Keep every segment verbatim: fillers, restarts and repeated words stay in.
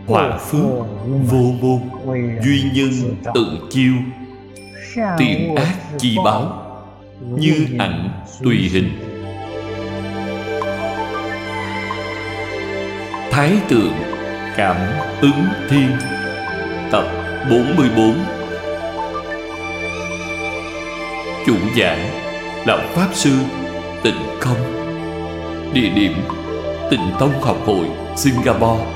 Họa phước vô môn, duy nhân tự chiêu. Tiền ác chi báo, như ảnh tùy hình. Thái tượng cảm ứng thiên. Tập bốn mươi bốn. Chủ giảng Lão Pháp Sư Tịnh Không. Địa điểm Tịnh Tông Học hội Singapore.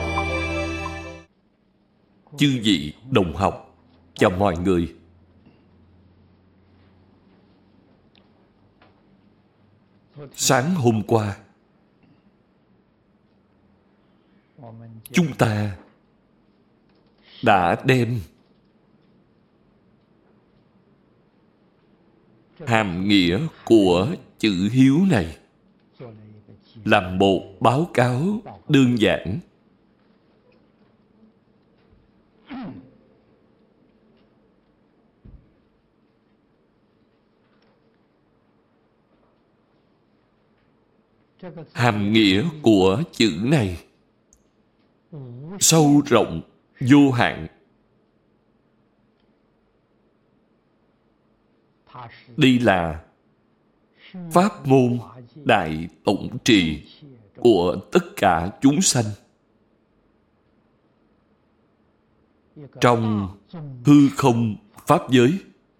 Chư vị đồng học, chào mọi người. Sáng hôm qua, chúng ta đã đem hàm nghĩa của chữ hiếu này làm một báo cáo đơn giản. Hàm nghĩa của chữ này sâu rộng vô hạn. Đây là pháp môn đại tổng trì của tất cả chúng sanh. Trong hư không pháp giới,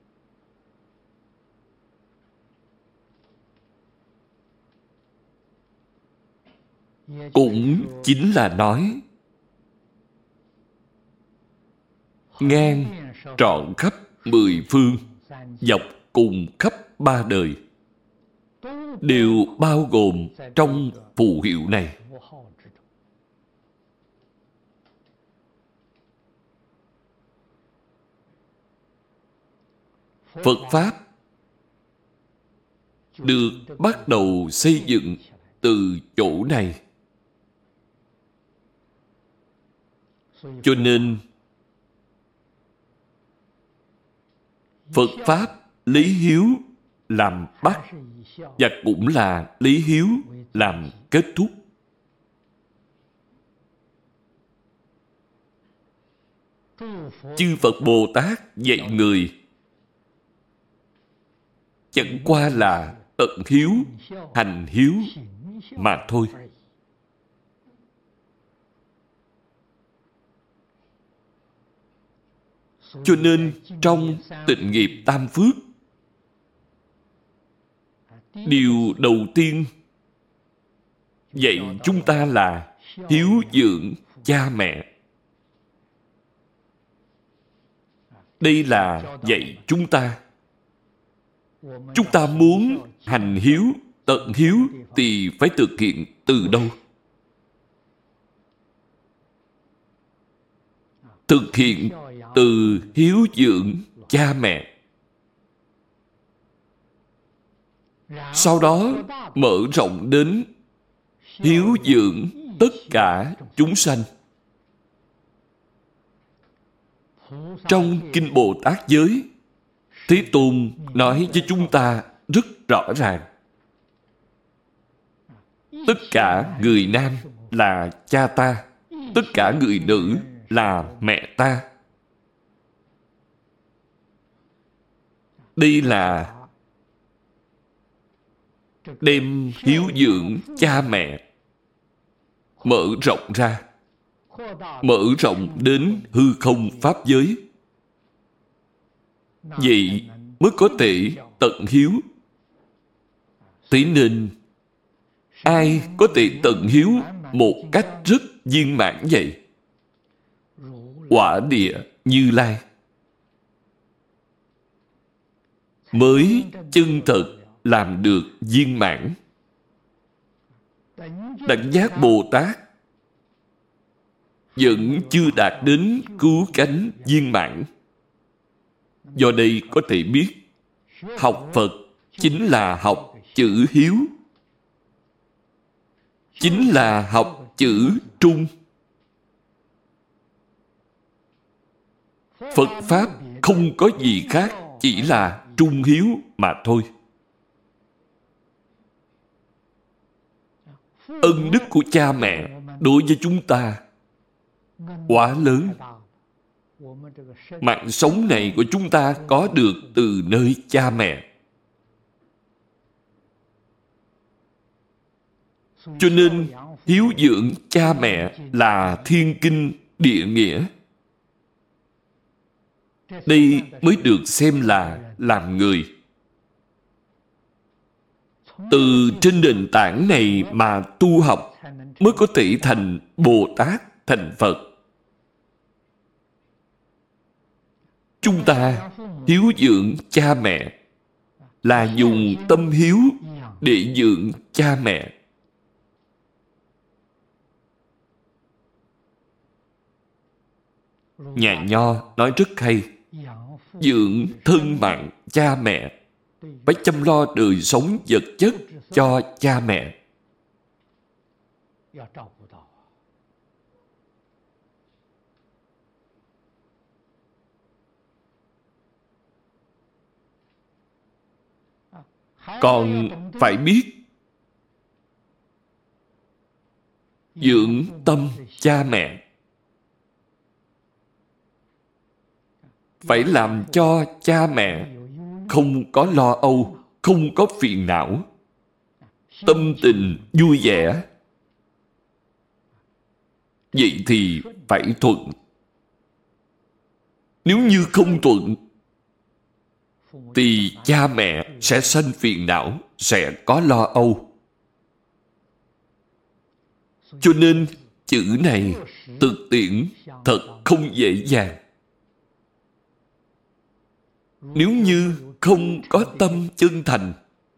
cũng chính là nói ngang trọn khắp mười phương, dọc cùng khắp ba đời, đều bao gồm trong phù hiệu này. Phật Pháp được bắt đầu xây dựng từ chỗ này. Cho nên Phật Pháp lấy hiếu làm bắt, và cũng là lấy hiếu làm kết thúc. Chư Phật Bồ Tát dạy người chẳng qua là tận hiếu, hành hiếu mà thôi. Cho nên trong tịnh nghiệp tam phước, điều đầu tiên dạy chúng ta là hiếu dưỡng cha mẹ. Đây là dạy chúng ta. Chúng ta muốn hành hiếu, tận hiếu thì phải thực hiện từ đâu? Thực hiện từ hiếu dưỡng cha mẹ. Sau đó mở rộng đến hiếu dưỡng tất cả chúng sanh. Trong Kinh Bồ Tát Giới, Thế Tôn nói với chúng ta rất rõ ràng. Tất cả người nam là cha ta, tất cả người nữ là mẹ ta. Đây là đem hiếu dưỡng cha mẹ mở rộng ra, mở rộng đến hư không pháp giới. Vậy mới có thể tận hiếu. Thế nên ai có thể tận hiếu một cách rất viên mãn vậy? Quả địa Như Lai mới chân thật làm được viên mãn. Đẳng giác Bồ Tát vẫn chưa đạt đến cứu cánh viên mãn. Do đây có thể biết, học Phật chính là học chữ hiếu, chính là học chữ trung. Phật Pháp không có gì khác, chỉ là trung hiếu mà thôi. Ân đức của cha mẹ đối với chúng ta quá lớn. Mạng sống này của chúng ta có được từ nơi cha mẹ. Cho nên, hiếu dưỡng cha mẹ là thiên kinh địa nghĩa. Đây mới được xem là làm người. Từ trên nền tảng này mà tu học mới có thể thành Bồ Tát, thành Phật. Chúng ta hiếu dưỡng cha mẹ là dùng tâm hiếu để dưỡng cha mẹ. Nhà Nho nói rất hay: dưỡng thân mạng cha mẹ, phải chăm lo đời sống vật chất cho cha mẹ. Còn phải biết dưỡng tâm cha mẹ, phải làm cho cha mẹ không có lo âu, không có phiền não, tâm tình vui vẻ. Vậy thì phải thuận. Nếu như không thuận thì cha mẹ sẽ sanh phiền não, sẽ có lo âu. Cho nên chữ này thực tiễn thật không dễ dàng. Nếu như không có tâm chân thành,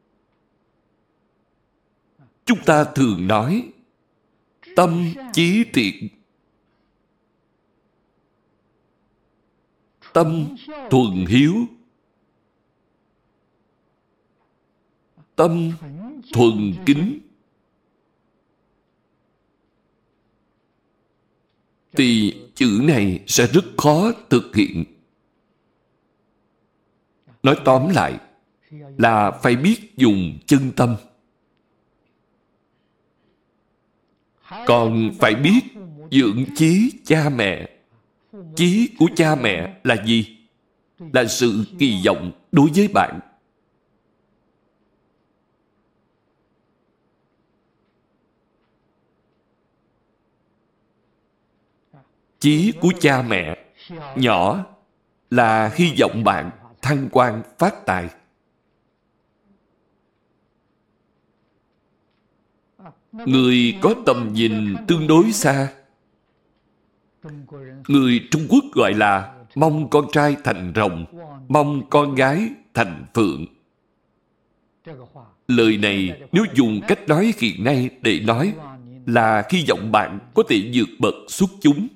chúng ta thường nói tâm chí thiện, tâm thuần hiếu, tâm thuần kính, thì chữ này sẽ rất khó thực hiện. Nói tóm lại là phải biết dùng chân tâm. Còn phải biết dưỡng chí cha mẹ. Chí của cha mẹ là gì? Là sự kỳ vọng đối với bạn. Chí của cha mẹ nhỏ là hy vọng bạn thăng quan phát tài. Người có tầm nhìn tương đối xa. Người Trung Quốc gọi là mong con trai thành rồng, mong con gái thành phượng. Lời này nếu dùng cách nói hiện nay để nói là hy vọng bạn có thể vượt bậc xuất chúng,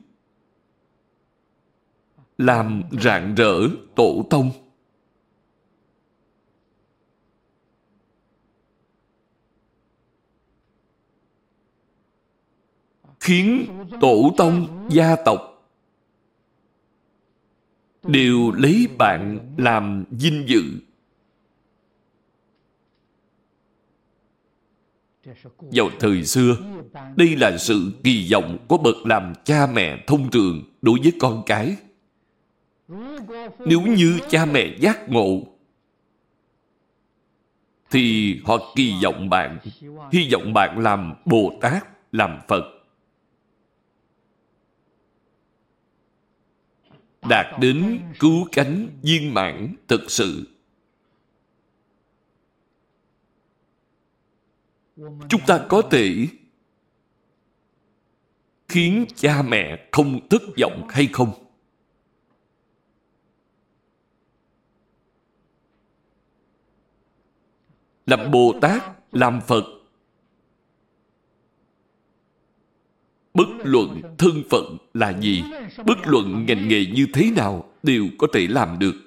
làm rạng rỡ tổ tông. Khiến tổ tông gia tộc đều lấy bạn làm vinh dự. Vào thời xưa, đây là sự kỳ vọng của bậc làm cha mẹ thông thường đối với con cái. Nếu như cha mẹ giác ngộ, thì họ kỳ vọng bạn, hy vọng bạn làm Bồ Tát, làm Phật, đạt đến cứu cánh viên mãn thực sự. Chúng ta có thể khiến cha mẹ không thất vọng hay không? Làm Bồ Tát, làm Phật, bất luận thân phận là gì, bất luận ngành nghề như thế nào, đều có thể làm được.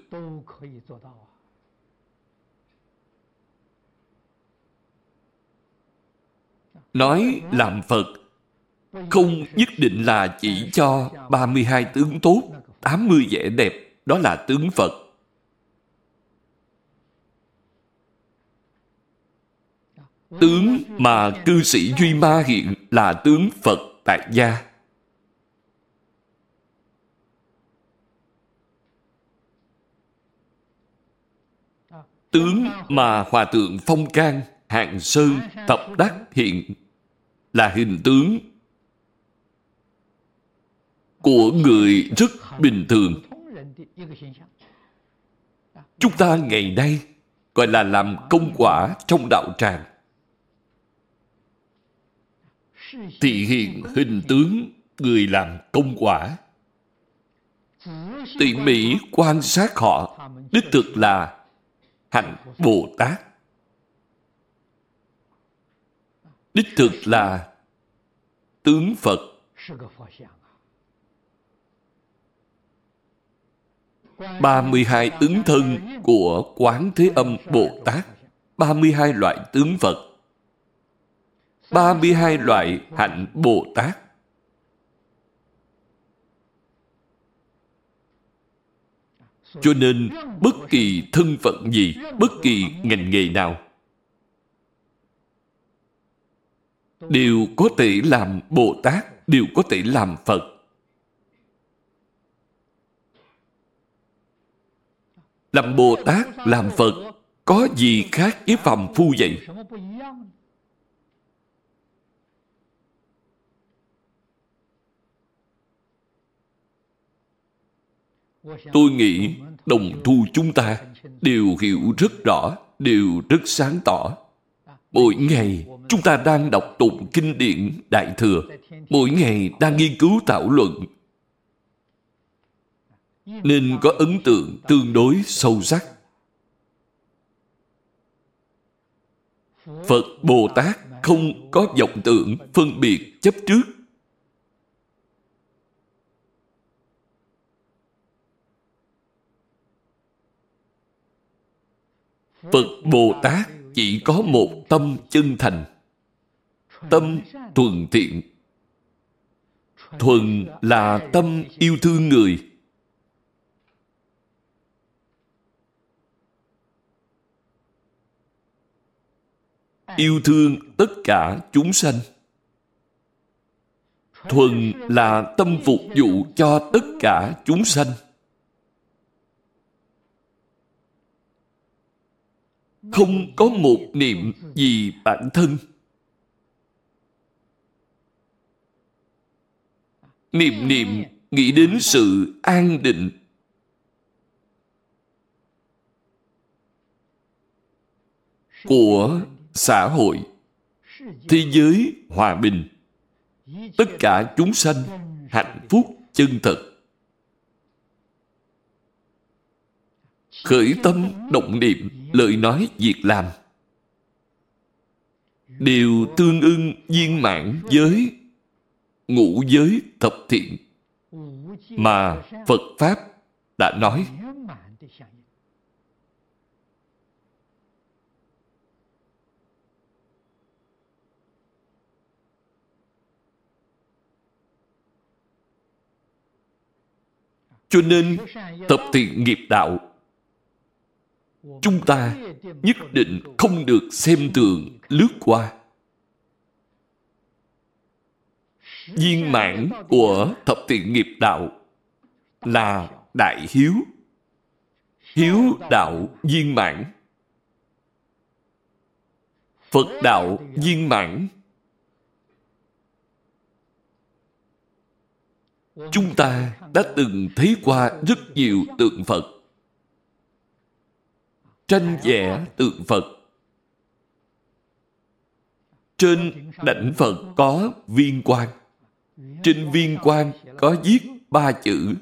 Nói làm Phật không nhất định là chỉ cho ba mươi hai tướng tốt, tám mươi vẻ đẹp, đó là tướng Phật. Tướng mà cư sĩ Duy Ma hiện là tướng Phật tại gia. Tướng mà Hòa Thượng Phong Can, Hạng Sơn, Thập Đắc hiện là hình tướng của người rất bình thường. Chúng ta ngày nay gọi là làm công quả trong đạo tràng. Thị hiện hình tướng người làm công quả. Tỉ mỉ quan sát họ, đích thực là hạnh Bồ Tát. Đích thực là tướng Phật. ba mươi hai ứng thân của Quán Thế Âm Bồ Tát, ba mươi hai loại tướng Phật, ba mươi hai loại hạnh Bồ Tát. Cho nên, bất kỳ thân phận gì, bất kỳ ngành nghề nào, đều có thể làm Bồ Tát, đều có thể làm Phật. Làm Bồ Tát, làm Phật, có gì khác với phàm phu vậy? Tôi nghĩ đồng tu chúng ta đều hiểu rất rõ, đều rất sáng tỏ. Mỗi ngày chúng ta đang đọc tụng kinh điển Đại Thừa, mỗi ngày đang nghiên cứu thảo luận, nên có ấn tượng tương đối sâu sắc. Phật Bồ Tát không có vọng tưởng phân biệt chấp trước. Phật Bồ Tát chỉ có một tâm chân thành, tâm thuần thiện. Thuần là tâm yêu thương người. Yêu thương tất cả chúng sanh. Thuần là tâm phục vụ cho tất cả chúng sanh. Không có một niệm vì bản thân. Niệm niệm nghĩ đến sự an định. Của xã hội, thế giới hòa bình, tất cả chúng sanh hạnh phúc chân thật. Khởi tâm động niệm, lời nói việc làm đều tương ưng viên mãn với ngũ giới thập thiện mà Phật Pháp đã nói. Cho nên, tập thiện nghiệp đạo, chúng ta nhất định không được xem thường lướt qua. Viên mãn của thập thiện nghiệp đạo là đại hiếu. Hiếu đạo viên mãn. Phật đạo viên mãn. Chúng ta đã từng thấy qua rất nhiều tượng Phật. Tranh vẽ tượng Phật. Trên đảnh Phật có viên quan. Trên viên quan có viết ba chữ.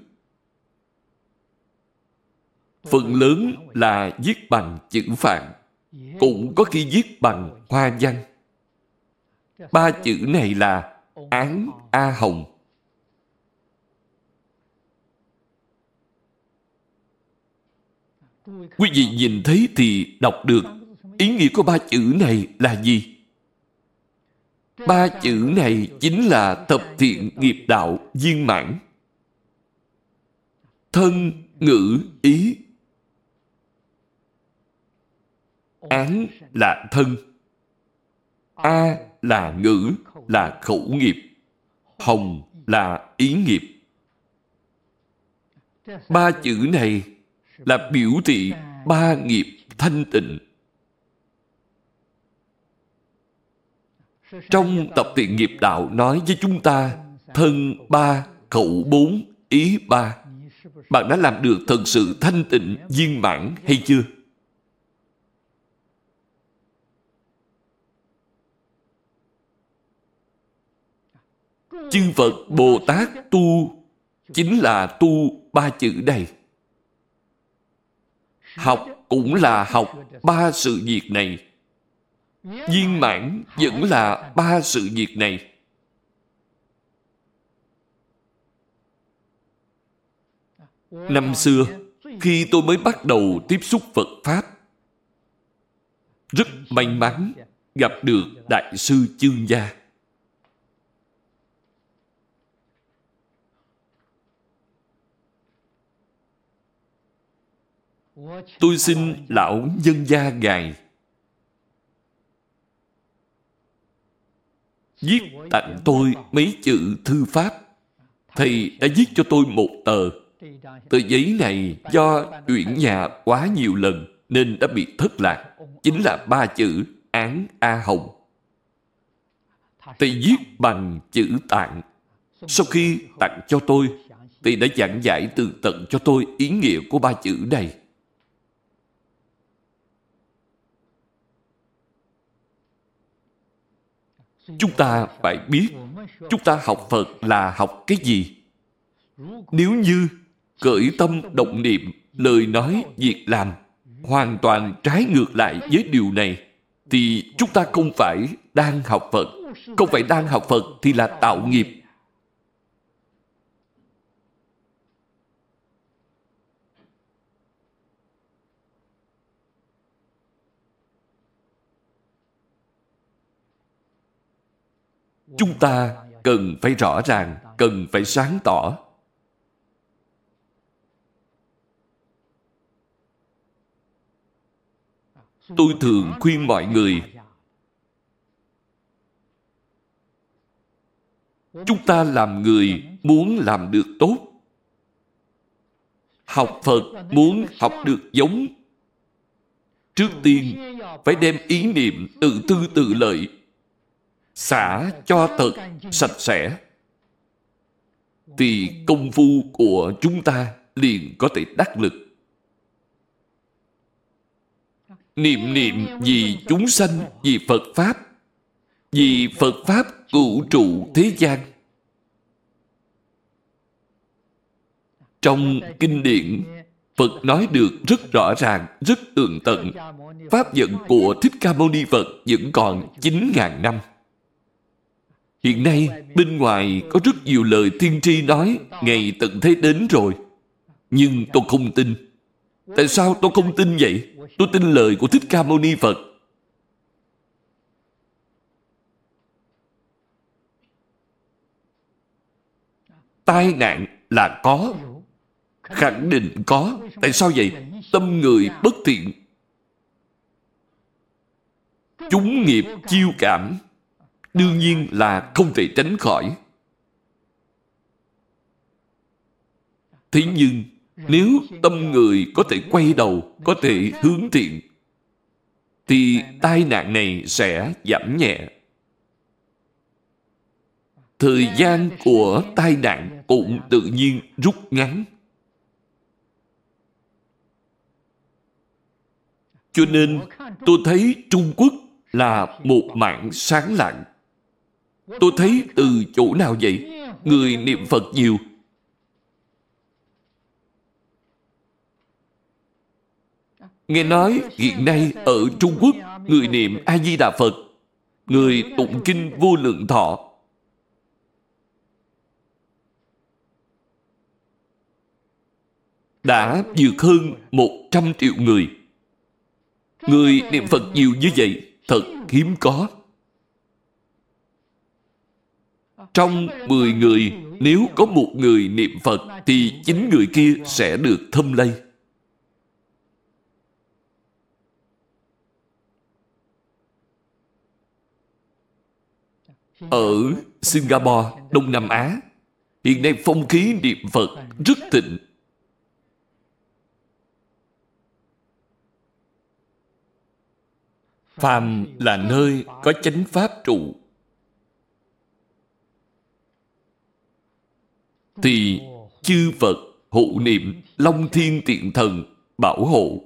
Phần lớn là viết bằng chữ Phạn, cũng có khi viết bằng hoa văn. Ba chữ này là Án A Hồng. Quý vị nhìn thấy thì đọc được ý nghĩa của ba chữ này là gì? Ba chữ này chính là tập thiện nghiệp đạo viên mãn. Thân, ngữ, ý. Án là thân. A là ngữ, là khẩu nghiệp. Hồng là ý nghiệp. Ba chữ này là biểu thị ba nghiệp thanh tịnh. Trong tập thiện nghiệp đạo nói với chúng ta thân ba, khẩu bốn, ý ba. Bạn đã làm được thật sự thanh tịnh, viên mãn hay chưa? Chư Phật Bồ Tát tu chính là tu ba chữ này. Học cũng là học ba sự việc này. Viên mãn vẫn là ba sự việc này. Năm xưa, khi tôi mới bắt đầu tiếp xúc Phật Pháp, rất may mắn gặp được Đại sư Chương Gia. Tôi xin lão nhân gia Ngài viết tặng tôi mấy chữ thư pháp. Thầy đã viết cho tôi một tờ. Tờ giấy này do chuyển nhà quá nhiều lần nên đã bị thất lạc. Chính là ba chữ Án A Hồng. Thầy viết bằng chữ Tạng. Sau khi tặng cho tôi, thầy đã giảng giải tường tận cho tôi ý nghĩa của ba chữ này. Chúng ta phải biết chúng ta học Phật là học cái gì. Nếu như khởi tâm động niệm, lời nói, việc làm hoàn toàn trái ngược lại với điều này, thì chúng ta không phải đang học Phật. Không phải đang học Phật thì là tạo nghiệp. Chúng ta cần phải rõ ràng, cần phải sáng tỏ. Tôi thường khuyên mọi người, chúng ta làm người muốn làm được tốt, học Phật muốn học được giống, trước tiên phải đem ý niệm tự tư tự lợi xả cho thật sạch sẽ, thì công phu của chúng ta liền có thể đắc lực. Niệm niệm vì chúng sanh, vì Phật Pháp, vì Phật Pháp cửu trụ thế gian. Trong kinh điển, Phật nói được rất rõ ràng, rất tường tận. Pháp vận của Thích Ca Mâu Ni Phật vẫn còn chín ngàn năm. Hiện nay, bên ngoài có rất nhiều lời tiên tri nói ngày tận thế đến rồi. Nhưng tôi không tin. Tại sao tôi không tin vậy? Tôi tin lời của Thích Ca Mâu Ni Phật. Tai nạn là có. Khẳng định có. Tại sao vậy? Tâm người bất thiện. Chúng nghiệp chiêu cảm. Đương nhiên là không thể tránh khỏi. Thế nhưng, nếu tâm người có thể quay đầu, có thể hướng thiện, thì tai nạn này sẽ giảm nhẹ. Thời gian của tai nạn cũng tự nhiên rút ngắn. Cho nên, tôi thấy Trung Quốc là một mảng sáng lạng. Tôi thấy từ chỗ nào vậy? Người niệm Phật nhiều. Nghe nói hiện nay ở Trung Quốc, người niệm A-di-đà Phật, người tụng kinh Vô Lượng Thọ, đã vượt hơn một trăm triệu người. Người niệm Phật nhiều như vậy thật hiếm có. Trong mười người, nếu có một người niệm Phật thì chín người kia sẽ được thâm lây. Ở Singapore, Đông Nam Á, hiện nay phong khí niệm Phật rất thịnh. Phàm là nơi có chánh pháp trụ, thì chư Phật hộ niệm, Long Thiên Tiện Thần bảo hộ.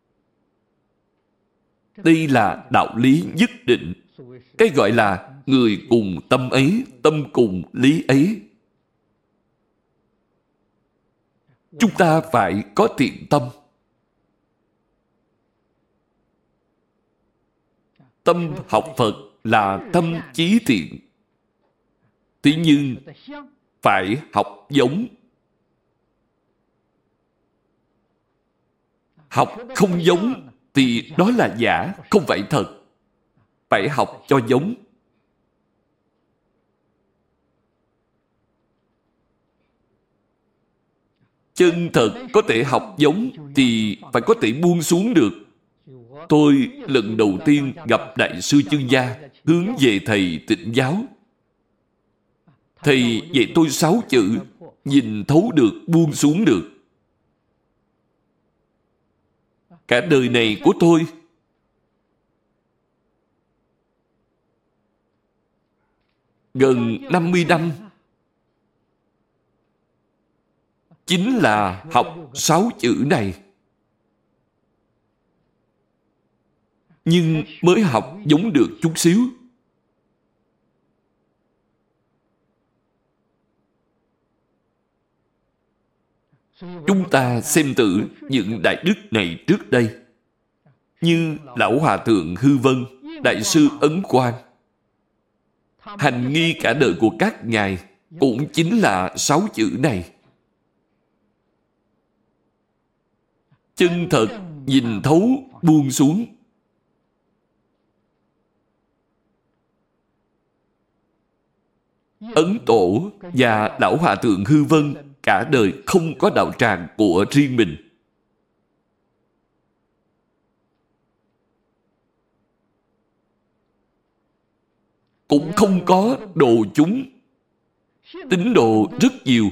Đây là đạo lý nhất định. Cái gọi là người cùng tâm ấy, tâm cùng lý ấy. Chúng ta phải có thiện tâm. Tâm học Phật là tâm chí thiện. Thế nhưng phải học giống. Học không giống thì đó là giả, không phải thật. Phải học cho giống. Chân thật có thể học giống thì phải có thể buông xuống được. Tôi lần đầu tiên gặp Đại sư Chương Gia hướng về thầy Tịnh Giáo. Thầy dạy tôi sáu chữ: nhìn thấu được, buông xuống được. Cả đời này của tôi gần năm mươi năm chính là học sáu chữ này. Nhưng mới học giống được chút xíu. Chúng ta xem thử những đại đức này trước đây, như Lão Hòa Thượng Hư Vân, Đại sư Ấn Quang. Hành nghi cả đời của các ngài cũng chính là sáu chữ này. Chân thật, nhìn thấu, buông xuống. Ấn Tổ và Lão Hòa Thượng Hư Vân cả đời không có đạo tràng của riêng mình. Cũng không có độ chúng. Tín đồ rất nhiều.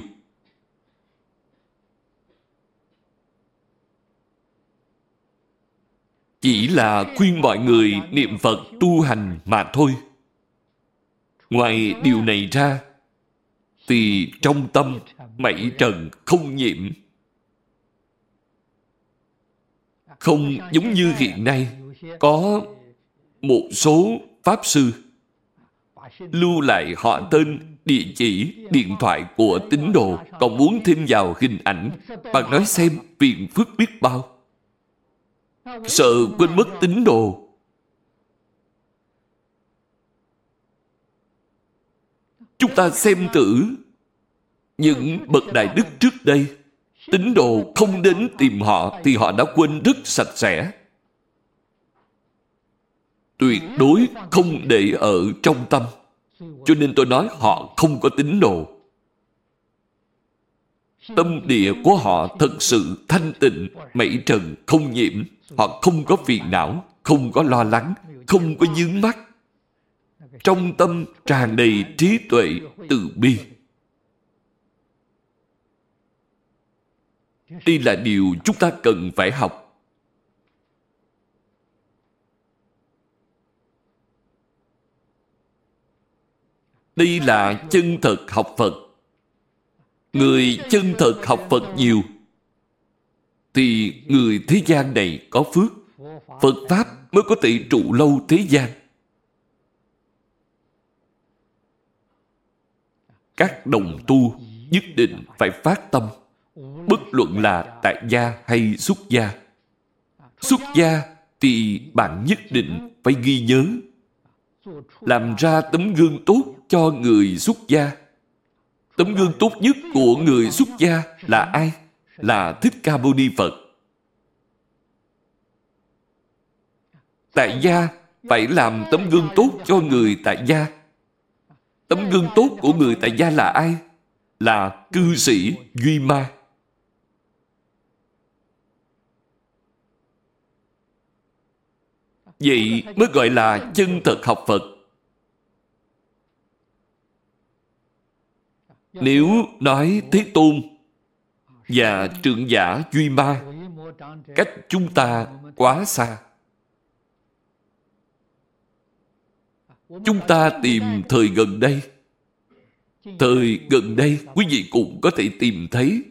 Chỉ là khuyên mọi người niệm Phật tu hành mà thôi. Ngoài điều này ra, thì trong tâm mảy trần không nhiễm. Không giống như hiện nay, có một số Pháp Sư lưu lại họ tên, địa chỉ, điện thoại của tín đồ, còn muốn thêm vào hình ảnh. Bạn nói xem phiền phức biết bao. Sợ quên mất tín đồ. Chúng ta xem thử những bậc đại đức trước đây, tín đồ không đến tìm họ thì họ đã quên rất sạch sẽ. Tuyệt đối không để ở trong tâm. Cho nên tôi nói họ không có tín đồ. Tâm địa của họ thật sự thanh tịnh, mảy trần không nhiễm. Họ không có phiền não, không có lo lắng, không có vướng mắc. Trong tâm tràn đầy trí tuệ, từ bi. Đây là điều chúng ta cần phải học. Đây là chân thật học Phật. Người chân thật học Phật nhiều, thì người thế gian này có phước. Phật Pháp mới có thể trụ lâu thế gian. Các đồng tu nhất định phải phát tâm, bất luận là tại gia hay xuất gia. Xuất gia thì bạn nhất định phải ghi nhớ, làm ra tấm gương tốt cho người xuất gia. Tấm gương tốt nhất của người xuất gia là ai? Là Thích Ca Mâu Ni Phật. Tại gia phải làm tấm gương tốt cho người tại gia. Tấm gương tốt của người tại gia là ai? Là cư sĩ Duy Ma. Vậy mới gọi là chân thật học Phật. Nếu nói Thế Tôn và Trượng Giả Duy Ma cách chúng ta quá xa, Chúng ta tìm thời gần đây. Thời gần đây, quý vị cũng có thể tìm thấy.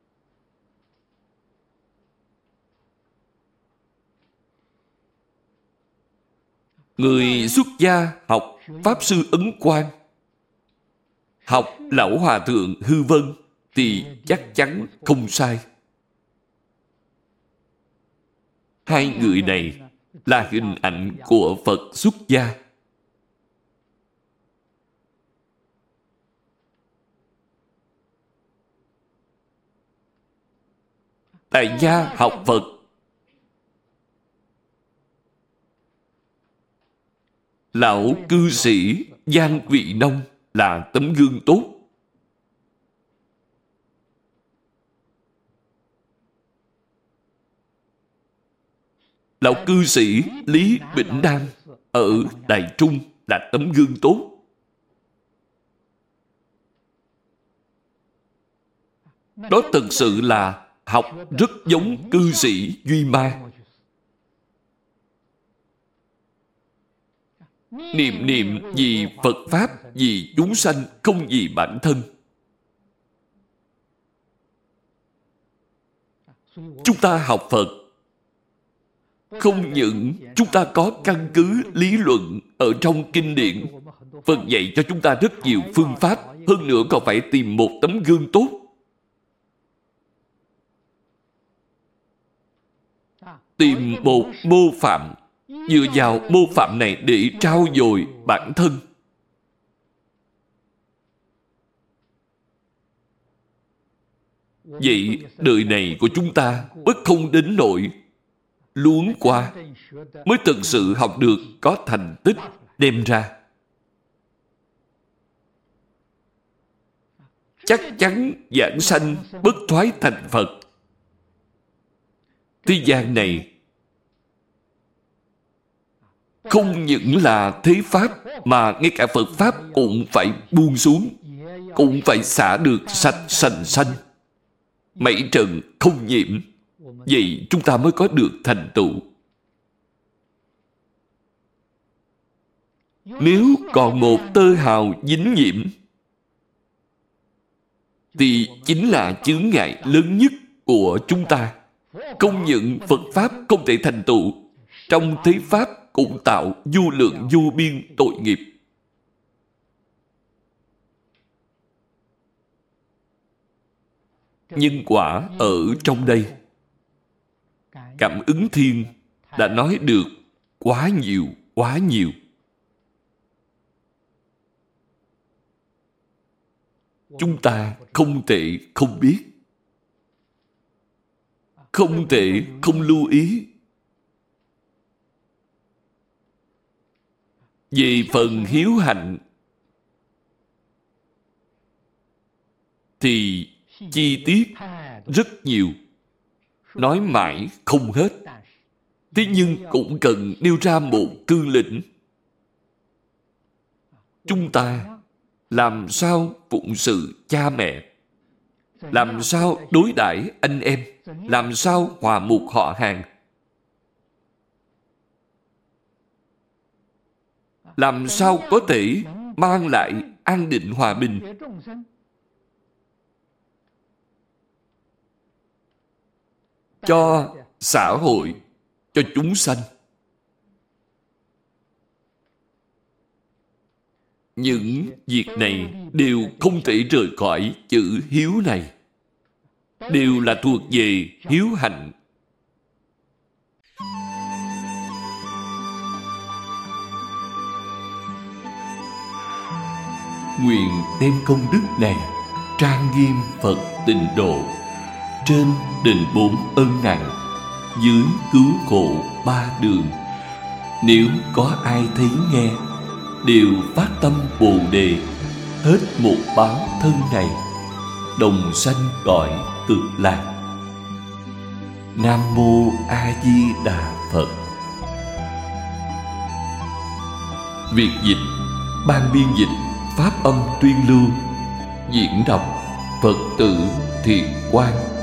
Người xuất gia học Pháp Sư Ấn Quang, học Lão Hòa Thượng Hư Vân thì chắc chắn không sai. Hai người này là hình ảnh của Phật xuất gia. Tại gia học Phật, lão cư sĩ Giang Vị Nông là tấm gương tốt. Lão cư sĩ Lý Bỉnh Đan ở Đài Trung là tấm gương tốt. Đó thực sự là học rất giống cư sĩ Duy Ma. Niệm niệm vì Phật Pháp, vì chúng sanh, không vì bản thân. Chúng ta học Phật, không những chúng ta có căn cứ lý luận ở trong kinh điển, Phật dạy cho chúng ta rất nhiều phương pháp, hơn nữa còn phải tìm một tấm gương tốt. Tìm một mô phạm, dựa vào mô phạm này để trau dồi bản thân. Vậy đời này của chúng ta bất không đến nỗi luống qua, mới thực sự học được có thành tích đem ra. Chắc chắn giảng sanh bất thoái thành Phật. Thế gian này không những là thế Pháp, mà ngay cả Phật Pháp cũng phải buông xuống, cũng phải xả được sạch sành xanh, mảy trần không nhiễm. Vậy chúng ta mới có được thành tựu. Nếu còn một tơ hào dính nhiễm thì chính là chướng ngại lớn nhất của chúng ta. Không những Phật Pháp không thể thành tựu, trong thế Pháp cũng tạo vô lượng vô biên tội nghiệp. Nhân quả ở trong đây, Cảm Ứng Thiên đã nói được quá nhiều, quá nhiều. Chúng ta không thể không biết, không thể không lưu ý. Về phần hiếu hạnh thì chi tiết rất nhiều, nói mãi không hết. Thế nhưng cũng cần nêu ra một cương lĩnh. Chúng ta làm sao phụng sự cha mẹ, làm sao đối đãi anh em, làm sao hòa mục họ hàng, làm sao có thể mang lại an định hòa bình. Cho xã hội, cho chúng sanh. Những việc này đều không thể rời khỏi chữ hiếu này, đều là thuộc về hiếu hạnh. Nguyện đem công đức này trang nghiêm Phật Tịnh Độ, trên đền bốn ân nặng, dưới cứu khổ ba đường. Nếu có ai thấy nghe, đều phát tâm Bồ Đề, hết một báo thân này, đồng sanh cõi Cực Lạc. Nam Mô A Di Đà Phật. Việc dịch, ban biên dịch Pháp Âm Tuyên Lưu, diễn đọc Phật tử Thiện Quang.